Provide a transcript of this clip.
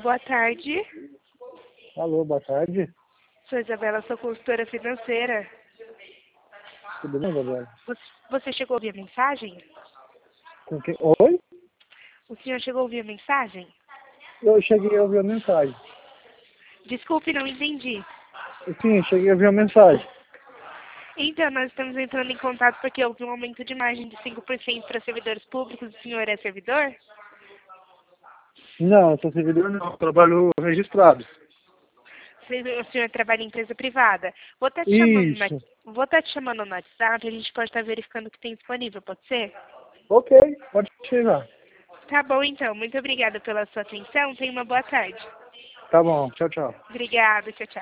boa tarde. Alô, boa tarde. Sou Isabela, sou consultora financeira. Tudo bem, Isabela? Você chegou a ouvir a mensagem? Com quem? Oi? O senhor chegou a ouvir a mensagem? Eu cheguei a ouvir a mensagem. Desculpe, não entendi. Sim, cheguei a ouvir a mensagem. Então, nós estamos entrando em contato porque houve um aumento de margem de 5% para servidores públicos. O senhor é servidor? Não, sou servidor não, trabalho registrado. O senhor trabalha em empresa privada. Vou estar te Isso. chamando no WhatsApp, a gente pode estar verificando o que tem disponível, pode ser? Ok, pode chegar. Tá bom, então. Muito obrigada pela sua atenção. Tenha uma boa tarde. Tá bom, tchau, tchau. Obrigada. Tchau, tchau.